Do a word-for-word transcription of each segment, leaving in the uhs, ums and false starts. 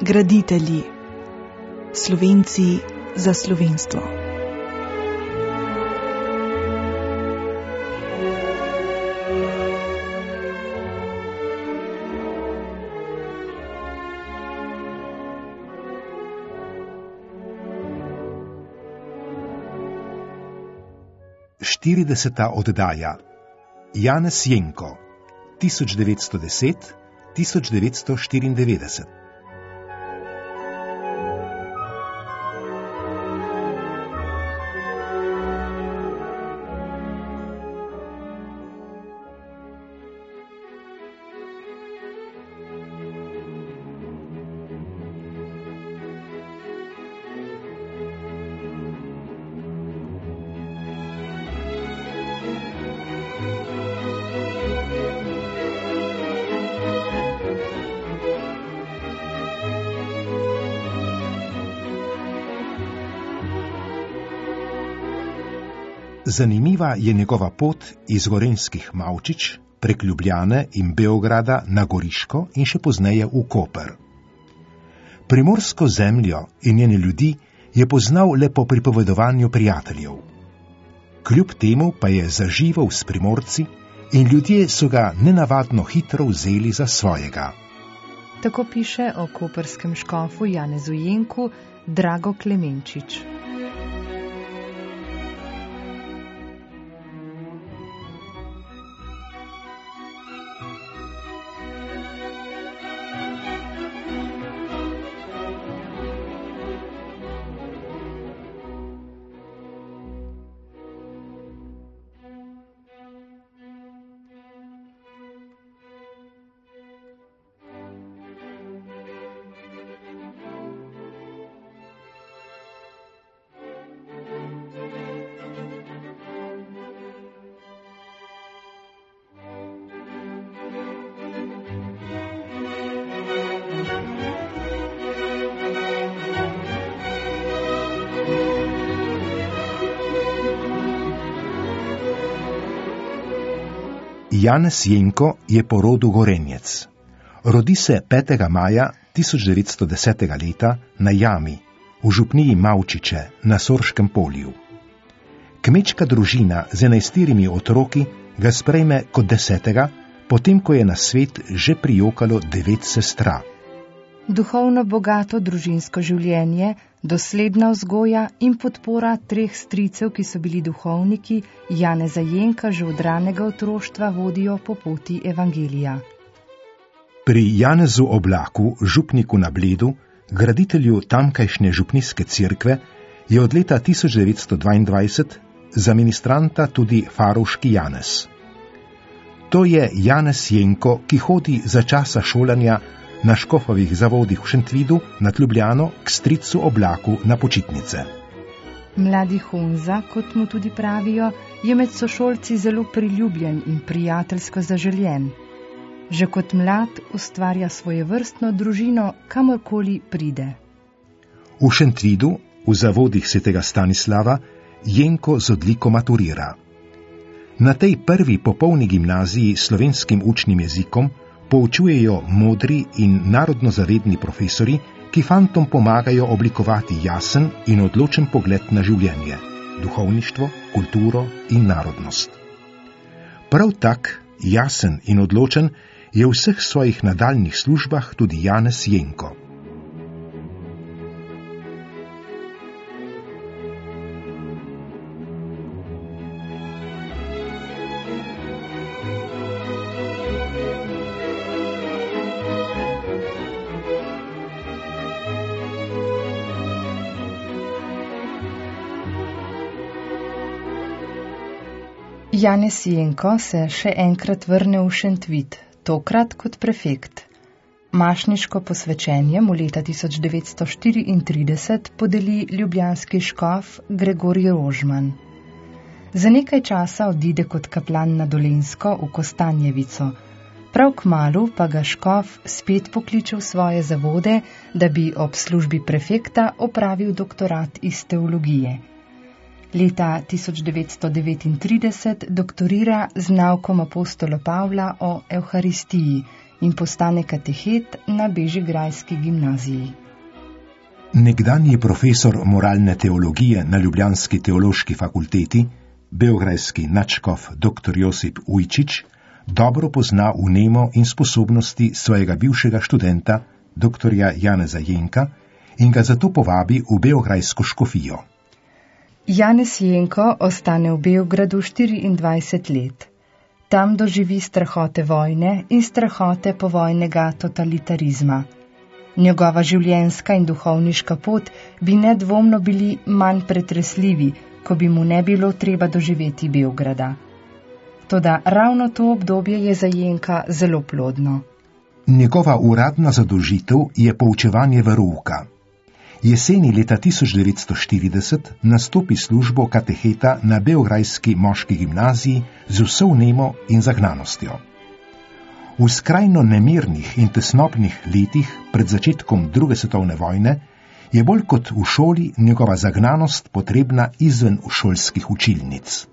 Graditelji. Slovenci za slovenstvo. štirideseta oddaja. Janez Jenko, tisoč devetsto deset do tisoč devetsto štiriindevetdeset. Zanimiva je njegova pot iz gorenjskih Mavčič prek Ljubljane in Beograda na Goriško in še pozneje v Koper. Primorsko zemljo in njene ljudi je poznal le po pripovedovanju prijateljev. Kljub temu pa je zaživel s Primorci in ljudje so ga nenavadno hitro vzeli za svojega. Tako piše o koperskem škofu Janezu Jenku Drago Klemenčič. Janez Jenko je po rodu Gorenjec. Rodi se petega maja tisoč devetsto desetega leta na Jami, v župniji Mavčiče na Sorškem polju. Kmečka družina z enajstirimi otroki ga sprejme kot desetega, potem ko je na svet že prijokalo devet sestra. Duhovno bogato družinsko življenje, dosledna vzgoja in podpora treh stricev, ki so bili duhovniki, Janeza Jenka že od ranega otroštva vodijo po poti evangelija. Pri Janezu Oblaku, župniku na Bledu, graditelju tamkajšnje župnijske cerkve, je od leta tisoč devetsto dvaindvajset za ministranta tudi farovški Janez. To je Janez Jenko, ki hodi za časa šolanja na škofovih zavodih v Šentvidu nad Ljubljano k stricu Oblaku na počitnice. Mladi Honza, kot mu tudi pravijo, je med sošolci zelo priljubljen in prijateljsko zaželjen. Že kot mlad ustvarja svojevrstno družino, kamorkoli pride. V Šentvidu, v zavodih svetega Stanislava, Jenko z odliko maturira. Na tej prvi popolni gimnaziji s slovenskim učnim jezikom poučujejo modri in narodnozavedni profesori, ki fantom pomagajo oblikovati jasen in odločen pogled na življenje, duhovništvo, kulturo in narodnost. Prav tak, jasen in odločen, je v vseh svojih nadaljnjih službah tudi Janez Jenko. Janez Jenko se še enkrat vrne v Šentvid, tokrat kot prefekt. Mašniško posvečenje mu leta tisoč devetsto štiriintrideset podeli ljubljanski škof Gregorij Rožman. Za nekaj časa odide kot kaplan na Dolenjsko v Kostanjevico. Prav kmalu pa ga škof spet pokliče v svoje zavode, da bi ob službi prefekta opravil doktorat iz teologije. Leta tisoč devetsto devetintrideset doktorira z naukom apostola Pavla o Evharistiji in postane katehet na Bežigrajski gimnaziji. Nekdanji profesor moralne teologije na ljubljanski teološki fakulteti, beograjski nadškof dr. Josip Ujčič, dobro pozna vnemo in sposobnosti svojega bivšega študenta, dr. Janeza Jenka, in ga zato povabi v beograjsko škofijo. Janez Jenko ostane v Beogradu štiriindvajset let. Tam doživi strahote vojne in strahote povojnega totalitarizma. Njegova življenjska in duhovniška pot bi nedvomno bili manj pretresljivi, ko bi mu ne bilo treba doživeti Beograda. Toda ravno to obdobje je za Jenka zelo plodno. Njegova uradna zadolžitev je poučevanje verouka. Jeseni leta tisoč devetsto štirideset nastopi službo kateheta na beograjski moški gimnaziji z vso vnemo in zagnanostjo. V skrajno nemirnih in tesnobnih letih pred začetkom druge svetovne vojne je bolj kot v šoli njegova zagnanost potrebna izven šolskih učilnic.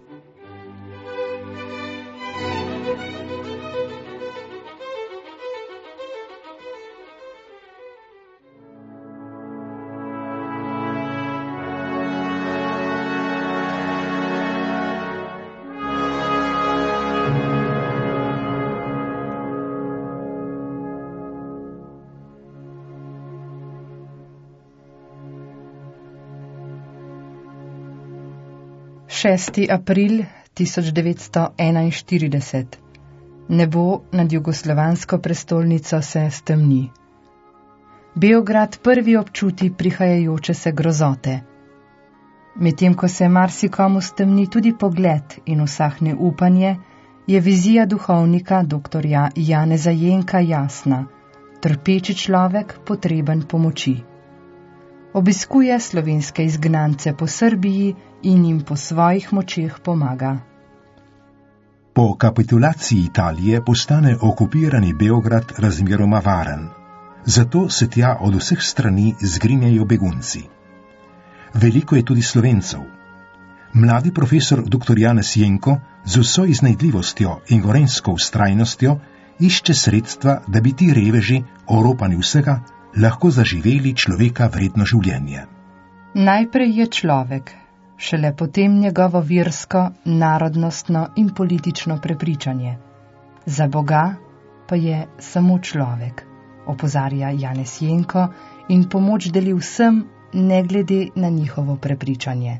šesti april tisoč devetsto enainštirideset. Nebo nad jugoslovansko prestolnico se stemni. Beograd prvi občuti prihajajoče se grozote. Medtem ko se marsikomu stemni tudi pogled in usahne upanje, je vizija duhovnika dr. Janeza Jenka jasna, trpeči človek potreben pomoči. Obiskuje slovenske izgnance po Srbiji in jim po svojih močeh pomaga. Po kapitulaciji Italije postane okupirani Beograd razmeroma varen. Zato se tja od vseh strani zgrinjajo begunci. Veliko je tudi Slovencev. Mladi profesor dr. Janez Jenko z vso iznajdljivostjo in gorenjsko vztrajnostjo išče sredstva, da bi ti reveži, oropani vsega, lahko zaživeli človeka vredno življenje. Najprej je človek, šele potem njegovo versko, narodnostno in politično prepričanje. Za Boga pa je samo človek, opozarja Janez Jenko in pomoč deli vsem, ne glede na njihovo prepričanje.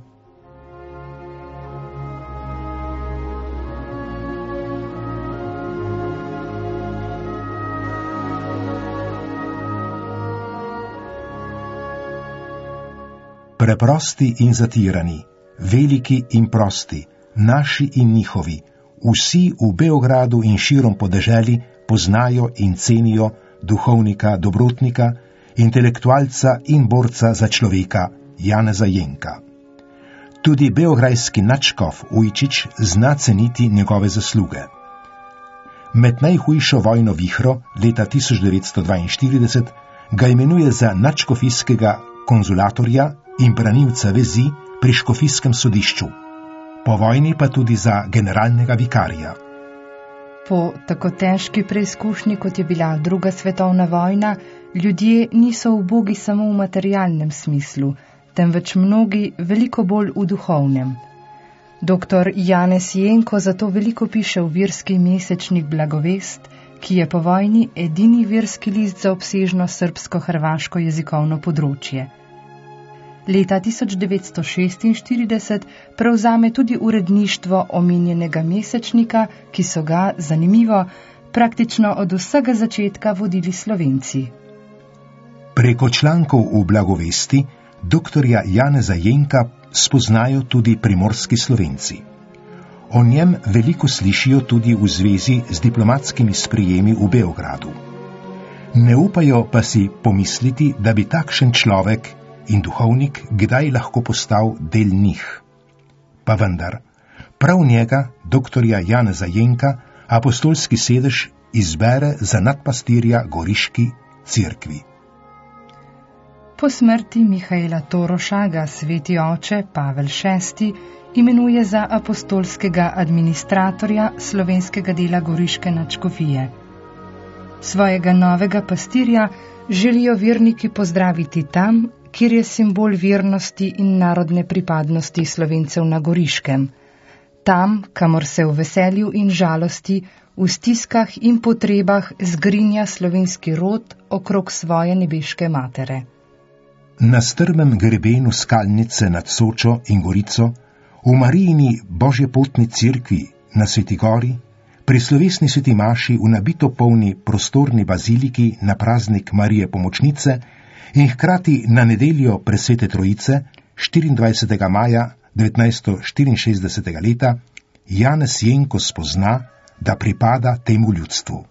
Preprosti in zatirani, veliki in prosti, naši in njihovi, vsi v Beogradu in širom podeželi poznajo in cenijo duhovnika, dobrotnika, intelektualca in borca za človeka Janeza Jenka. Tudi beograjski nadškof Ujčič zna ceniti njegove zasluge. Med najhujšo vojno vihro leta tisoč devetsto dvainštirideset ga imenuje za nadškofijskega konzulatorja in branilca vezi pri škofijskem sodišču, po vojni pa tudi za generalnega vikarija. Po tako težki preizkušnji, kot je bila druga svetovna vojna, ljudje niso ubogi samo v materialnem smislu, temveč mnogi veliko bolj v duhovnem. Doktor Janez Jenko zato veliko piše v verski mesečnik Blagovest, ki je po vojni edini verski list za obsežno srbsko-hrvaško jezikovno področje. Leta tisoč devetsto šestinštirideset prevzame tudi uredništvo omenjenega mesečnika, ki so ga, zanimivo, praktično od vsega začetka vodili Slovenci. Preko člankov v Blagovesti doktorja Janeza Jenka spoznajo tudi primorski Slovenci. O njem veliko slišijo tudi v zvezi z diplomatskimi sprejemi v Beogradu. Ne upajo pa si pomisliti, da bi takšen človek in duhovnik kdaj lahko postal del njih. Pa vendar, prav njega, doktorja Janeza Jenka, apostolski sedež izbere za nadpastirja goriški cerkvi. Po smrti Mihaela Toroša ga sveti oče Pavel šesti imenuje za apostolskega administratorja slovenskega dela goriške nadškofije. Svojega novega pastirja želijo verniki pozdraviti tam, kjer je simbol vernosti in narodne pripadnosti Slovencev na Goriškem. Tam, kamor se v veselju in žalosti, v stiskah in potrebah zgrinja slovenski rod okrog svoje nebeške matere. Na strmem grebenu skalnice nad Sočo in Gorico, v Marijini božjepotni cerkvi na Sveti Gori, pri slovesni sveti maši v nabito polni prostorni baziliki na praznik Marije Pomočnice in hkrati na nedeljo presvete Trojice štiriindvajsetega maja devetnajststo štiriinšestdesetega leta Janez Jenko spozna, da pripada temu ljudstvu.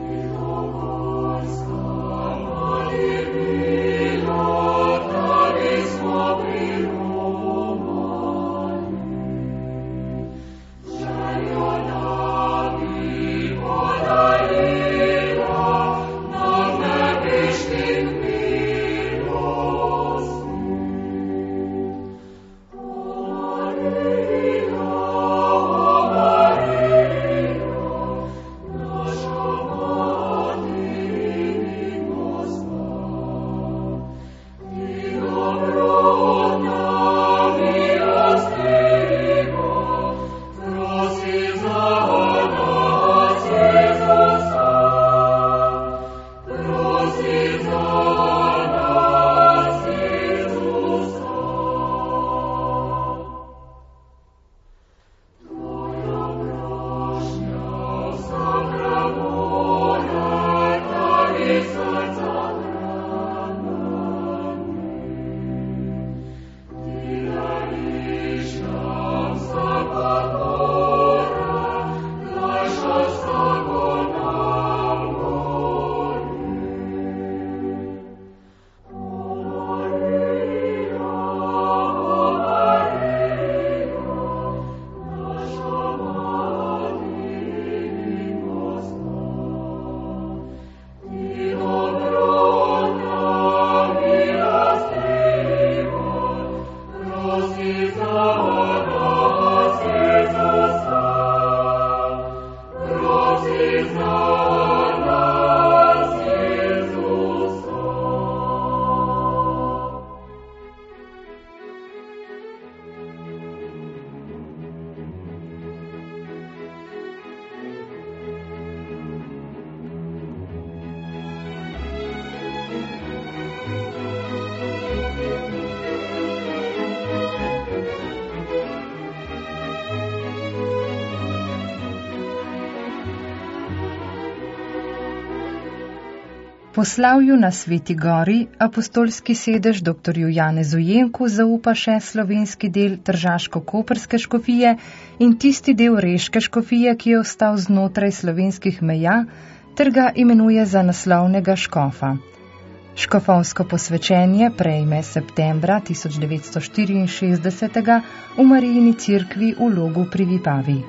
Po slavju na Sveti Gori apostolski sedež doktorju Janezu Jenku zaupa še slovenski del tržaško-koprske škofije in tisti del reške škofije, ki je ostal znotraj slovenskih meja, ter ga imenuje za naslovnega škofa. Škofovsko posvečenje prejme septembra tisoč devetsto štiriinšestdesetega v Marijini cerkvi v Logu pri Vipavi.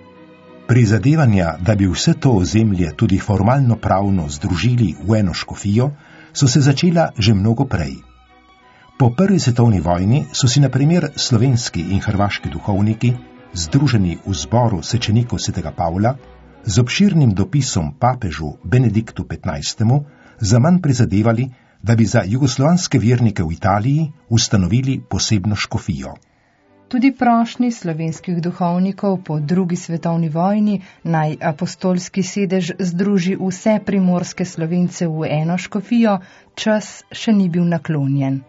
Prizadevanja, da bi vse to ozemlje tudi formalno pravno združili v eno škofijo, so se začela že mnogo prej. Po prvi svetovni vojni so si na primer slovenski in hrvaški duhovniki, združeni v zboru sečenikov svetega Pavla, z obširnim dopisom papežu Benediktu petnajstemu zaman prizadevali, da bi za jugoslovanske vernike v Italiji ustanovili posebno škofijo. Tudi prošnji slovenskih duhovnikov po drugi svetovni vojni naj apostolski sedež združi vse primorske Slovence v eno škofijo, čas še ni bil naklonjen.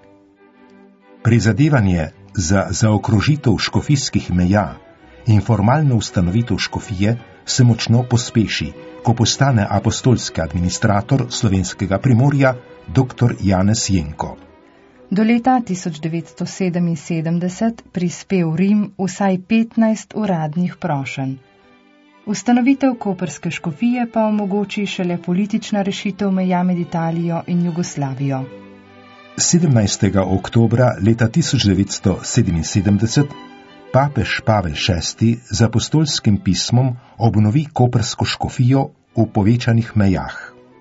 Prizadevanje za zaokrožitev škofijskih meja in formalno ustanovitev škofije se močno pospeši, ko postane apostolski administrator slovenskega primorja dr. Janez Jenko. Do leta tisoč devetsto sedeminsedemdeset prispe v Rim vsaj petnajst uradnih prošenj. Ustanovitev koprske škofije pa omogoči šele politična rešitev meja med Italijo in Jugoslavijo. sedemnajstega oktobra leta tisoč devetsto sedeminsedemdeset papež Pavel šesti z apostolskim pismom obnovi koprsko škofijo v povečanih mejah.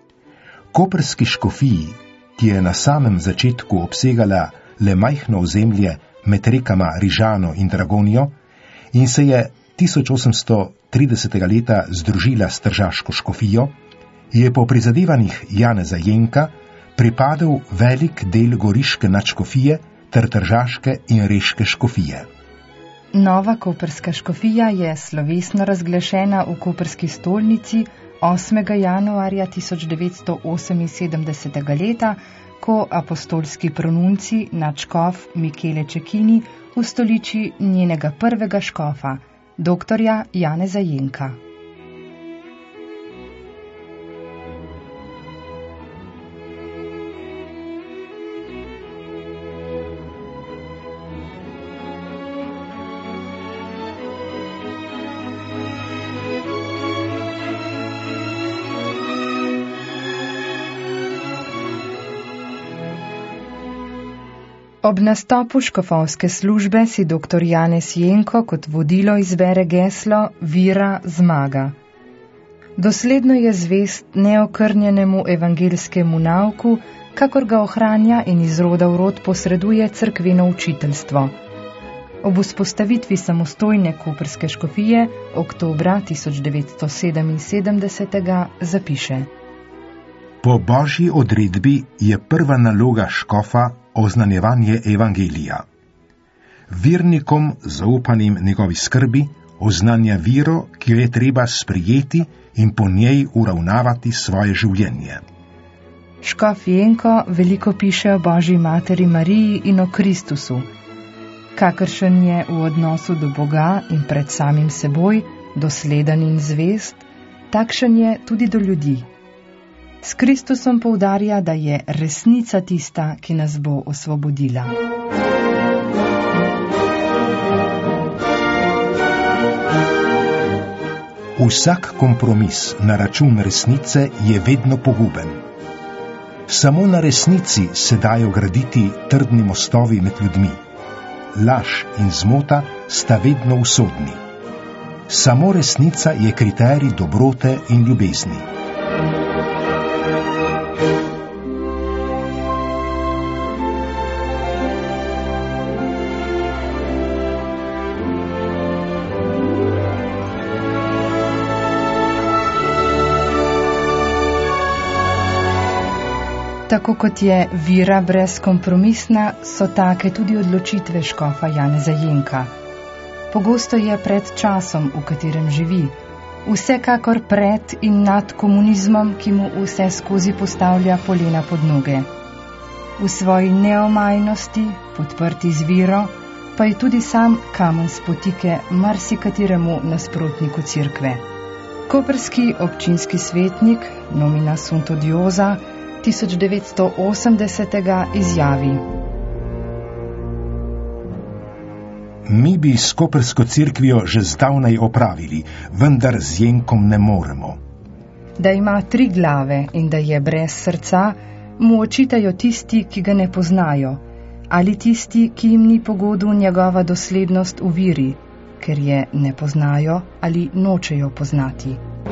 Koprski škofiji, ki je na samem začetku obsegala le majhno ozemlje med rekama Rižano in Dragonijo in se je tisoč osemsto tridesetega leta združila s tržaško škofijo, je po prizadevanjih Janeza Jenka pripadal velik del goriške nadškofije ter tržaške in reške škofije. Nova koprska škofija je slovesno razglašena v koprski stolnici osmega januarja tisoč devetsto oseminsedemdesetega leta, ko apostolski pronunci nadškof Michele Cecchini ustoliči njenega prvega škofa, doktorja Janeza Jenka. Ob nastopu škofovske službe si doktor Janez Jenko kot vodilo izbere geslo Vira zmaga. Dosledno je zvest neokrnjenemu evangeljskemu nauku, kakor ga ohranja in iz roda v rod posreduje cerkveno učiteljstvo. Ob vzpostavitvi samostojne koprske škofije oktobra tisoč devetsto sedeminsedemdesetega zapiše: Po božji odredbi je prva naloga škofa oznanjevanje evangelija. Vernikom, zaupanim njegovi skrbi, oznanja vero, ki jo je treba sprijeti in po njej uravnavati svoje življenje. Škof Jenko veliko piše o Božji materi Mariji in o Kristusu, kakršen je v odnosu do Boga in pred samim seboj, dosleden in zvest, takšen je tudi do ljudi. S Kristusom poudarja, da je resnica tista, ki nas bo osvobodila. Vsak kompromis na račun resnice je vedno poguben. Samo na resnici se dajo graditi trdni mostovi med ljudmi. Laž in zmota sta vedno usodni. Samo resnica je kriterij dobrote in ljubezni. Tako kot je vira brezkompromisna, so take tudi odločitve škofa Janeza Jenka. Pogosto je pred časom, v katerem živi, vsekakor pred in nad komunizmom, ki mu vse skozi postavlja polena pod noge. V svoji neomajnosti, podprti z viro, pa je tudi sam kamen spotike marsikateremu nasprotniku cerkve. Koprski občinski svetnik, nomina sunt odiosa, tisoč devetsto osemdesetega izjavi: Mi bi s koprsko cerkvijo že zdavnaj opravili, vendar z Jenkom ne moremo. Da ima tri glave in da je brez srca, mu očitajo tisti, ki ga ne poznajo, ali tisti, ki jim ni pogodu njegova doslednost v viri, ker je ne poznajo ali nočejo poznati.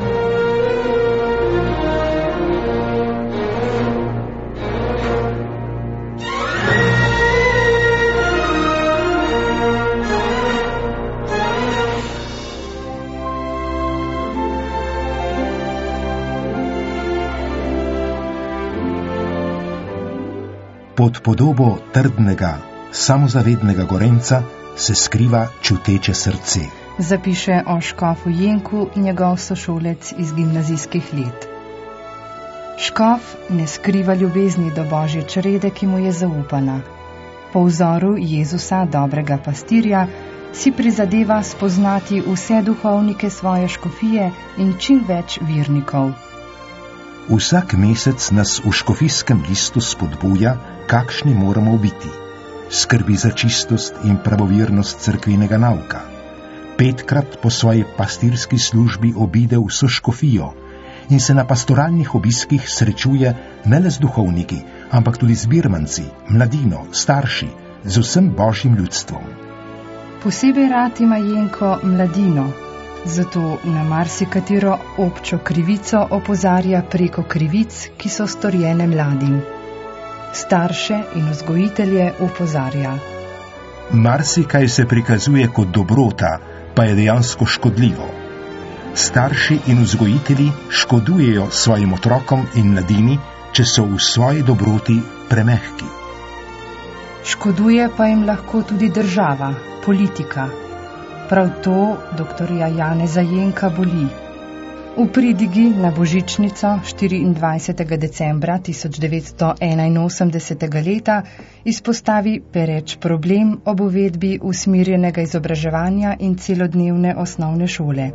Pod podobo trdnega, samozavednega gorenca se skriva čuteče srce. Zapiše o škofu Jenku njegov sošolec iz gimnazijskih let. Škof ne skriva ljubezni do Božje črede, ki mu je zaupana. Po vzoru Jezusa, dobrega pastirja, si prizadeva spoznati vse duhovnike svoje škofije in čim več vernikov. Vsak mesec nas v škofijskem listu spodbuja, kakšni moramo biti. Skrbi za čistost in pravovirnost cerkvenega nauka. Petkrat po svoji pastirski službi obide vso škofijo in se na pastoralnih obiskih srečuje ne le z duhovniki, ampak tudi z birmanci, mladino, starši, z vsem božjim ljudstvom. Posebej rad ima Jenko mladino, zato na marsikatero občo krivico opozarja preko krivic, ki so storjene mladim. Starše in vzgojitelje opozarja: Marsikaj se prikazuje kot dobrota, pa je dejansko škodljivo. Starši in vzgojitelji škodujejo svojim otrokom in mladini, če so v svoji dobroti premehki. Škoduje pa jim lahko tudi država, politika. Prav to doktorja Janeza Jenka boli. V pridigi na božičnico štiriindvajsetega decembra tisoč devetsto enainosemdesetega leta izpostavi pereč problem ob uvedbi usmirjenega izobraževanja in celodnevne osnovne šole.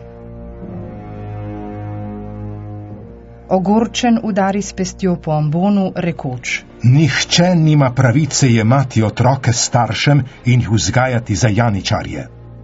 Ogorčen udari s pestjo po ambonu, rekoč: Nihče nima pravice jemati otroke staršem in jih vzgajati za janičarje.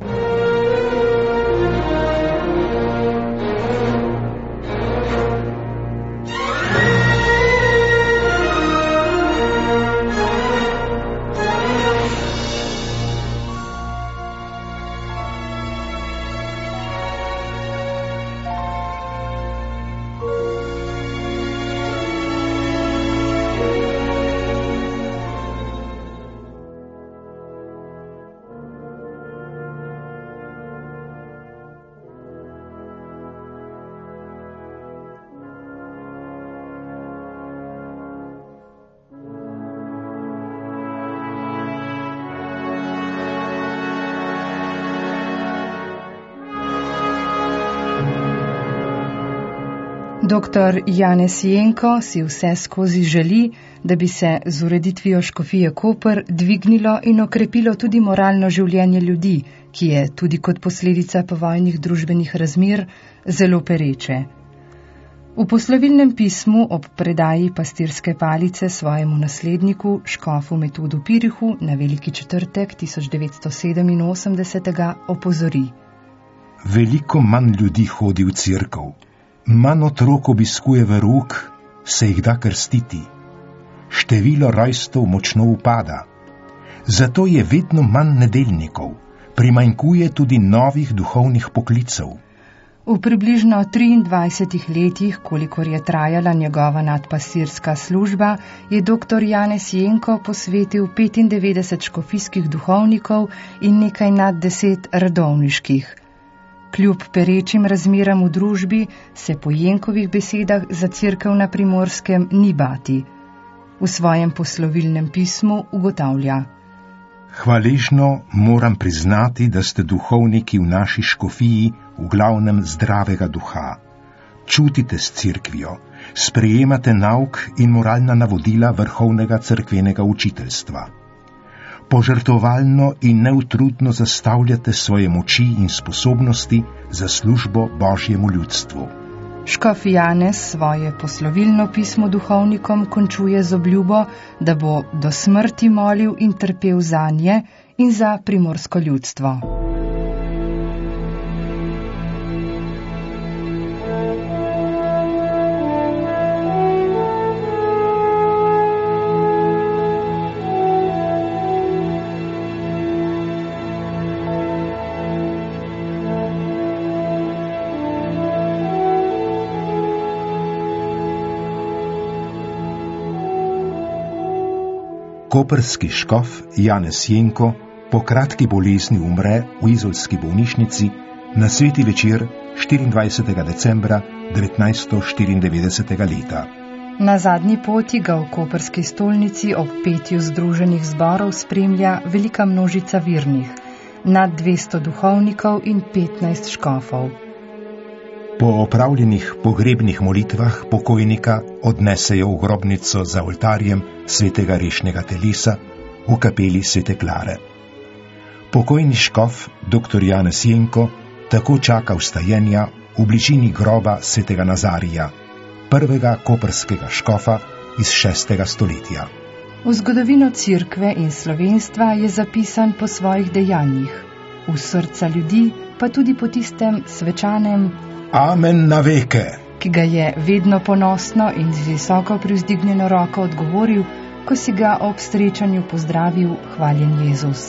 Doktor Janez Jenko si vse skozi želi, da bi se z ureditvijo škofije Koper dvignilo in okrepilo tudi moralno življenje ljudi, ki je tudi kot posledica povojnih družbenih razmer zelo pereče. V poslovilnem pismu ob predaji pastirske palice svojemu nasledniku, škofu Metodu Pirihu, na Veliki četrtek tisoč devetsto sedeminosemdesetega opozori: Veliko manj ljudi hodi v cerkev. Manj otrok obiskuje verouk, se jih da krstiti. Število rojstev močno upada. Zato je vedno manj nedeljnikov. Primanjkuje tudi novih duhovnih poklicev. V približno triindvajsetih letih, kolikor je trajala njegova nadpastirska služba, je doktor Janez Jenko posvetil petindevetdeset škofijskih duhovnikov in nekaj nad deset redovniških. Kljub perečim razmeram v družbi se po Jenkovih besedah za cerkev na Primorskem ni bati. V svojem poslovilnem pismu ugotavlja: Hvaležno moram priznati, da ste duhovniki v naši škofiji v glavnem zdravega duha. Čutite s cerkvijo, sprejemate nauk in moralna navodila vrhovnega cerkvenega učiteljstva. Požrtovalno in neutrudno zastavljate svoje moči in sposobnosti za službo Božjemu ljudstvu. Škof Janez svoje poslovilno pismo duhovnikom končuje z obljubo, da bo do smrti molil in trpel zanje in za primorsko ljudstvo. Koprski škof Janez Jenko po kratki bolezni umre v izolski bolnišnici na sveti večer štiriindvajsetega decembra devetnajststo štiriindevetdesetega leta. Na zadnji poti ga v koprski stolnici ob petju združenih zborov spremlja velika množica virnih, nad dvesto duhovnikov in petnajst škofov. Po opravljenih pogrebnih molitvah pokojnika odnesejo v grobnico za oltarjem svetega rešnega telesa v kapeli svete Klare. Pokojni škof doktor Janez Jenko tako čaka vstajenja v bližini groba svetega Nazarija, prvega koprskega škofa iz šestega stoletja. V zgodovino cerkve in slovenstva je zapisan po svojih dejanjih, v srca ljudi pa tudi po tistem svečanem Amen na veke, ki ga je vedno ponosno in z visoko privzdignjeno roko odgovoril, ko si ga ob srečanju pozdravil hvaljen Jezus.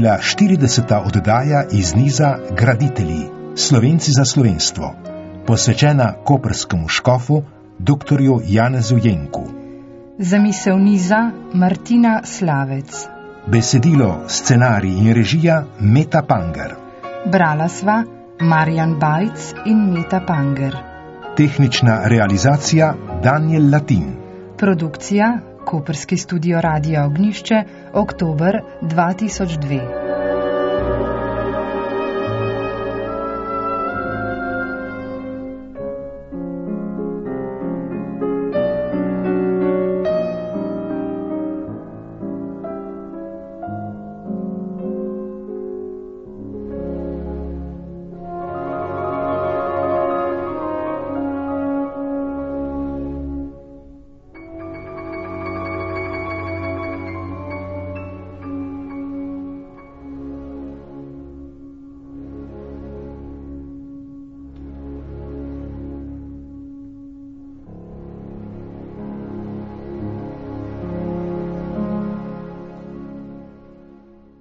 bila štirideseta oddaja iz niza Graditelji, Slovenci za slovenstvo, posvečena koprskemu škofu, doktorju Janezu Jenku. Zamisel niza Martina Slavec. Besedilo, scenarij in režija Meta Panger. Brala sva Marjan Bajc in Meta Panger. Tehnična realizacija Daniel Latin. Produkcija Koprski studio Radia Ognjišče, oktober dva tisoč dve.